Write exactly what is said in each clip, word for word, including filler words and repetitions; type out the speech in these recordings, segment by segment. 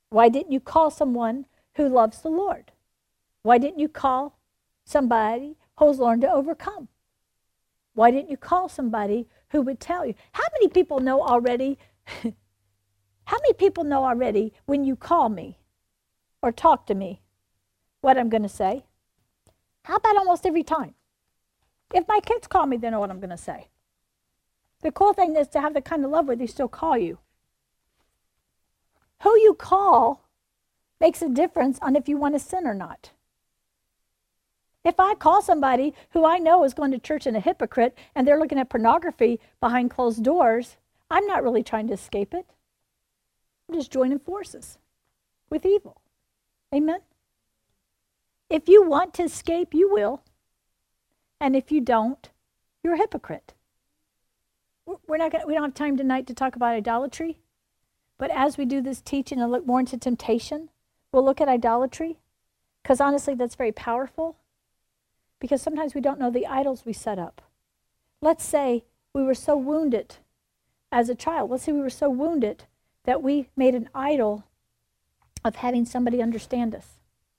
Why didn't you call someone who loves the Lord? Why didn't you call somebody who's learned to overcome? Why didn't you call somebody who would tell you? How many people know already? How many people know already when you call me or talk to me what I'm going to say? How about almost every time? If my kids call me, they know what I'm going to say. The cool thing is to have the kind of love where they still call you. Who you call makes a difference on if you want to sin or not. If I call somebody who I know is going to church and a hypocrite and they're looking at pornography behind closed doors, I'm not really trying to escape it. I'm just joining forces with evil. Amen? If you want to escape, you will. And if you don't, you're a hypocrite. We're not gonna, we don't have time tonight to talk about idolatry. But as we do this teaching and look more into temptation, we'll look at idolatry. Because honestly, that's very powerful. Because sometimes we don't know the idols we set up. Let's say we were so wounded as a child. Let's say we were so wounded that we made an idol of having somebody understand us.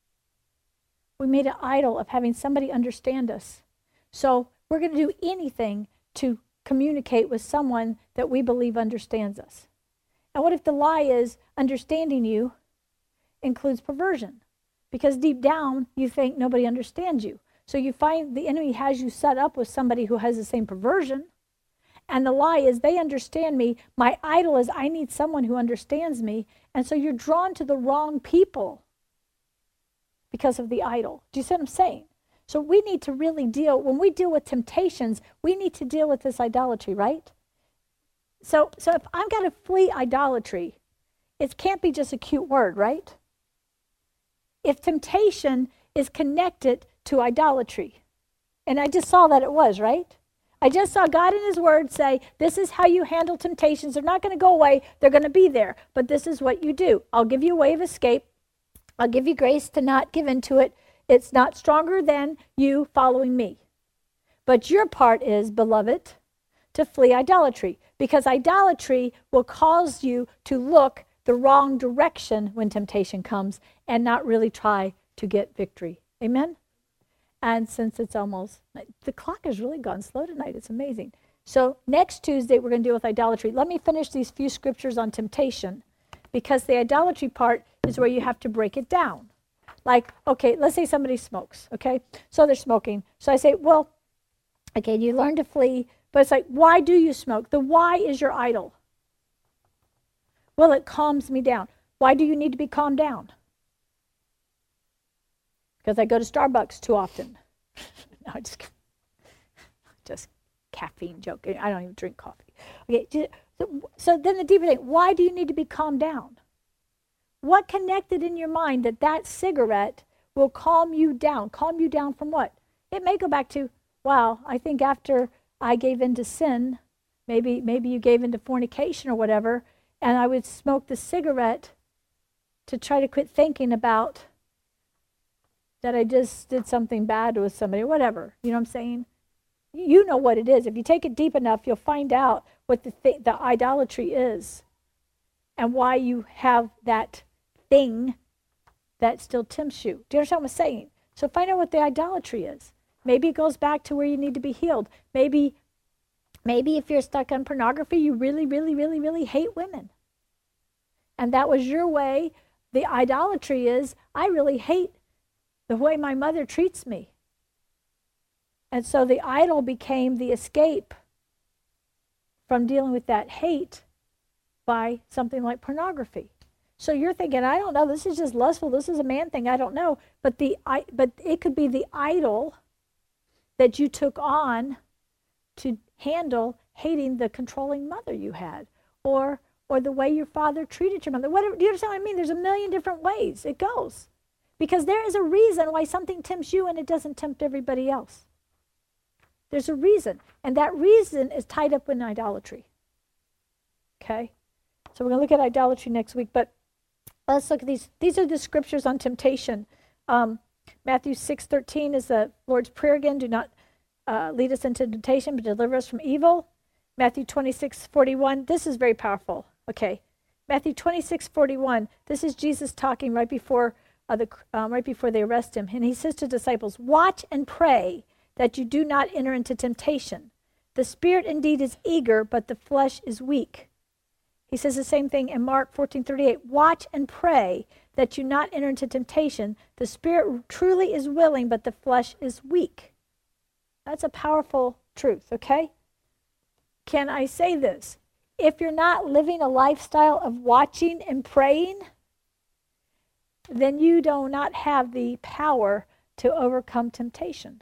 We made an idol of having somebody understand us. So we're going to do anything to communicate with someone that we believe understands us. And what if the lie is understanding you includes perversion? Because deep down, you think nobody understands you. So you find the enemy has you set up with somebody who has the same perversion. And the lie is they understand me. My idol is I need someone who understands me. And so you're drawn to the wrong people because of the idol. Do you see what I'm saying? So we need to really deal, when we deal with temptations, we need to deal with this idolatry, right? So, so if I've got to flee idolatry, it can't be just a cute word, right? If temptation is connected to idolatry, and I just saw that it was, right? I just saw God in his word say, this is how you handle temptations. They're not going to go away. They're going to be there. But this is what you do. I'll give you a way of escape. I'll give you grace to not give into it. It's not stronger than you following me. But your part is, beloved, to flee idolatry. Because idolatry will cause you to look the wrong direction when temptation comes and not really try to get victory. Amen? And since it's almost, the clock has really gone slow tonight. It's amazing. So next Tuesday, we're going to deal with idolatry. Let me finish these few scriptures on temptation, because the idolatry part is where you have to break it down. Like, okay, let's say somebody smokes, okay? So they're smoking. So I say, well, okay, you learn to flee, but it's like, why do you smoke? The why is your idol. Well, it calms me down. Why do you need to be calmed down? Because I go to Starbucks too often. No, I just, just caffeine joke. I don't even drink coffee. Okay, so, so then the deeper thing, why do you need to be calmed down? What connected in your mind that that cigarette will calm you down? Calm you down from what? It may go back to, wow, I think after I gave into sin, maybe maybe you gave into fornication or whatever, and I would smoke the cigarette to try to quit thinking about that I just did something bad with somebody, whatever. You know what I'm saying? You know what it is. If you take it deep enough, you'll find out what the th- the idolatry is and why you have that thing that still tempts you. Do you understand what I'm saying? So find out what the idolatry is. Maybe it goes back to where you need to be healed. Maybe, maybe if you're stuck on pornography, you really, really, really, really hate women. And that was your way. The idolatry is, I really hate the way my mother treats me. And so the idol became the escape from dealing with that hate by something like pornography. So you're thinking, I don't know, this is just lustful, this is a man thing, I don't know. But the I, but it could be the idol that you took on to handle hating the controlling mother you had, or or the way your father treated your mother. Whatever, do you understand what I mean? There's a million different ways it goes. Because there is a reason why something tempts you and it doesn't tempt everybody else. There's a reason. And that reason is tied up in idolatry. Okay? So we're going to look at idolatry next week. But let's look at these. These are the scriptures on temptation. Um, Matthew six thirteen is the Lord's Prayer again. Do not uh, lead us into temptation, but deliver us from evil. Matthew twenty-six forty-one. This is very powerful. Okay. Matthew twenty-six forty-one. This is Jesus talking right before uh, the um, right before they arrest him, and he says to disciples, "Watch and pray that you do not enter into temptation. The spirit indeed is eager, but the flesh is weak." He says the same thing in Mark fourteen thirty-eight. "Watch and pray that you not enter into temptation. The spirit truly is willing, but the flesh is weak." That's a powerful truth, okay? Can I say this? If you're not living a lifestyle of watching and praying, then you do not have the power to overcome temptation.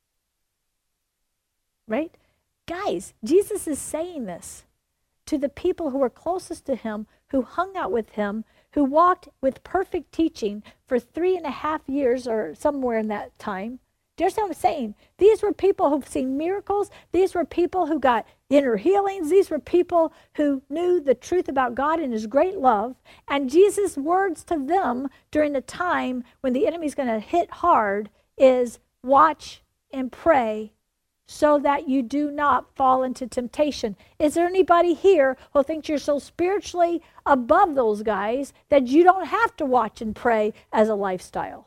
Right? Guys, Jesus is saying this to the people who were closest to him, who hung out with him, who walked with perfect teaching for three and a half years or somewhere in that time. Do you understand what I'm saying? These were people who've seen miracles. These were people who got inner healings. These were people who knew the truth about God and his great love. And Jesus' words to them during the time when the enemy's going to hit hard is watch and pray so that you do not fall into temptation. Is there anybody here who thinks you're so spiritually above those guys that you don't have to watch and pray as a lifestyle?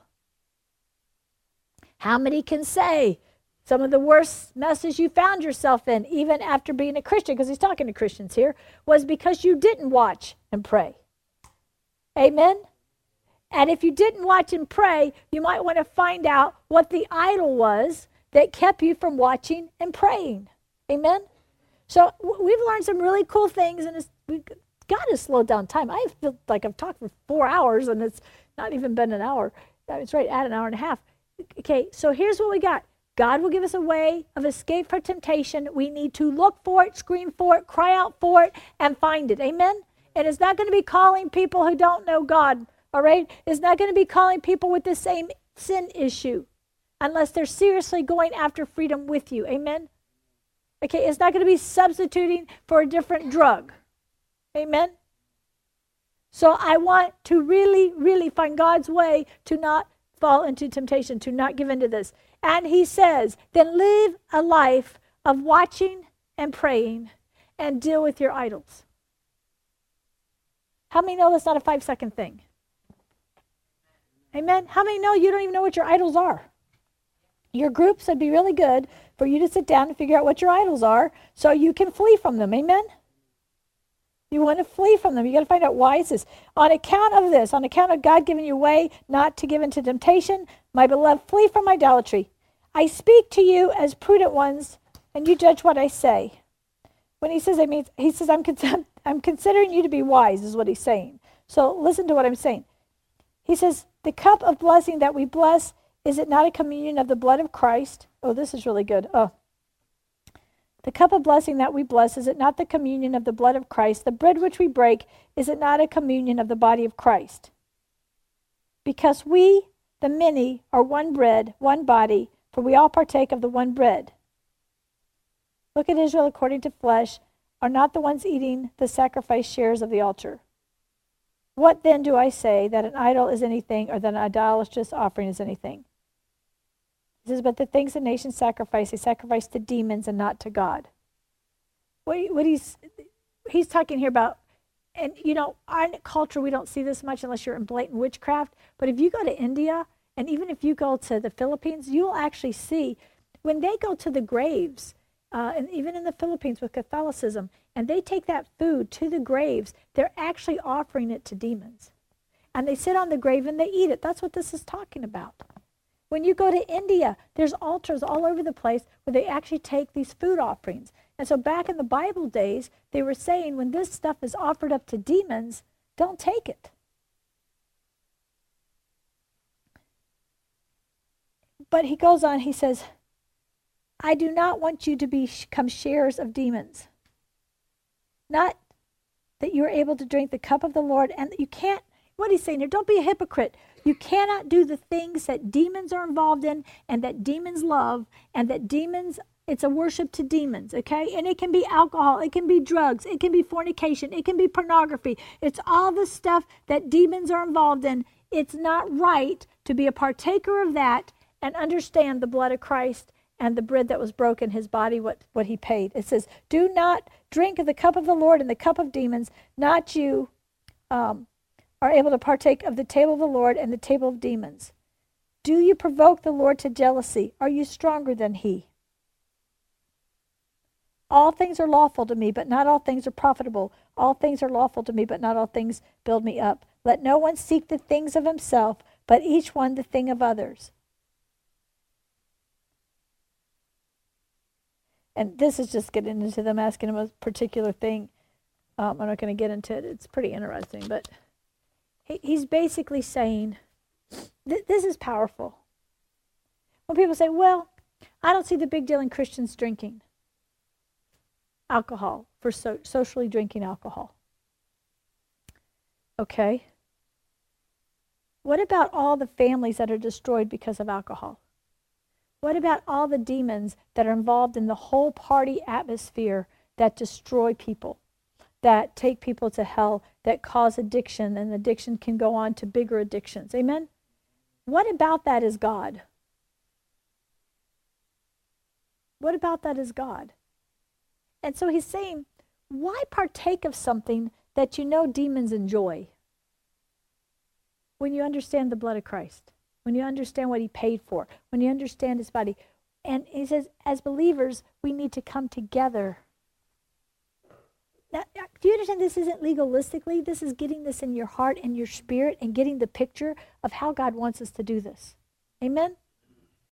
How many can say some of the worst messes you found yourself in, even after being a Christian, because he's talking to Christians here, was because you didn't watch and pray? Amen? And if you didn't watch and pray, you might want to find out what the idol was that kept you from watching and praying. Amen? So we've learned some really cool things, and it's, we've got to slow down time. I feel like I've talked for four hours, and it's not even been an hour. It's right at an hour and a half. Okay, so here's what we got. God will give us a way of escape for temptation. We need to look for it, scream for it, cry out for it, and find it. Amen? And it's not going to be calling people who don't know God, all right? It's not going to be calling people with the same sin issue unless they're seriously going after freedom with you. Amen? Okay, it's not going to be substituting for a different drug. Amen? So I want to really, really find God's way to not fall into temptation, to not give into this. And he says, then live a life of watching and praying and deal with your idols. How many know that's not a five-second thing? Amen? How many know you don't even know what your idols are? Your groups would be really good for you to sit down and figure out what your idols are so you can flee from them. Amen? You want to flee from them. You got to find out why is this. On account of this, on account of God giving you way not to give into temptation, my beloved, flee from idolatry. I speak to you as prudent ones, and you judge what I say. When he says, I mean, he says, I'm, con- I'm considering you to be wise, is what he's saying. So listen to what I'm saying. He says, the cup of blessing that we bless, is it not a communion of the blood of Christ? Oh, this is really good. Oh. The cup of blessing that we bless, is it not the communion of the blood of Christ? The bread which we break, is it not a communion of the body of Christ? Because we, the many, are one bread, one body, for we all partake of the one bread. Look at Israel according to flesh, are not the ones eating the sacrifice shares of the altar. What then do I say, that an idol is anything, or that an idolatrous offering is anything? He says, but the things the nations sacrifice, they sacrifice to demons and not to God. What, what he's he's talking here about, and you know, our culture, we don't see this much unless you're in blatant witchcraft, but if you go to India, and even if you go to the Philippines, you'll actually see, when they go to the graves, uh, and even in the Philippines with Catholicism, and they take that food to the graves, they're actually offering it to demons. And they sit on the grave and they eat it. That's what this is talking about. When you go to India, there's altars all over the place where they actually take these food offerings. And so back in the Bible days, they were saying when this stuff is offered up to demons, don't take it. But he goes on, he says, I do not want you to become sharers of demons. Not that you are able to drink the cup of the Lord, and that you can't, what he's saying here, don't be a hypocrite. You cannot do the things that demons are involved in and that demons love and that demons, it's a worship to demons, okay? And it can be alcohol, it can be drugs, it can be fornication, it can be pornography. It's all the stuff that demons are involved in. It's not right to be a partaker of that and understand the blood of Christ and the bread that was broken, his body, what, what he paid. It says, do not drink of the cup of the Lord and the cup of demons, not you, um, are able to partake of the table of the Lord and the table of demons. Do you provoke the Lord to jealousy? Are you stronger than he? All things are lawful to me, but not all things are profitable. All things are lawful to me, but not all things build me up. Let no one seek the things of himself, but each one the thing of others. And this is just getting into them asking him a particular thing. Um, I'm not going to get into it. It's pretty interesting. But he, he's basically saying, th- this is powerful. When people say, well, I don't see the big deal in Christians drinking alcohol, for so- socially drinking alcohol. Okay. What about all the families that are destroyed because of alcohol? What about all the demons that are involved in the whole party atmosphere that destroy people, that take people to hell, that cause addiction, and addiction can go on to bigger addictions? Amen? What about that is God? What about that is God? And so he's saying, why partake of something that you know demons enjoy when you understand the blood of Christ? When you understand what he paid for, when you understand his body. And he says, as believers, we need to come together. Now, do you understand this isn't legalistically? This is getting this in your heart and your spirit and getting the picture of how God wants us to do this. Amen?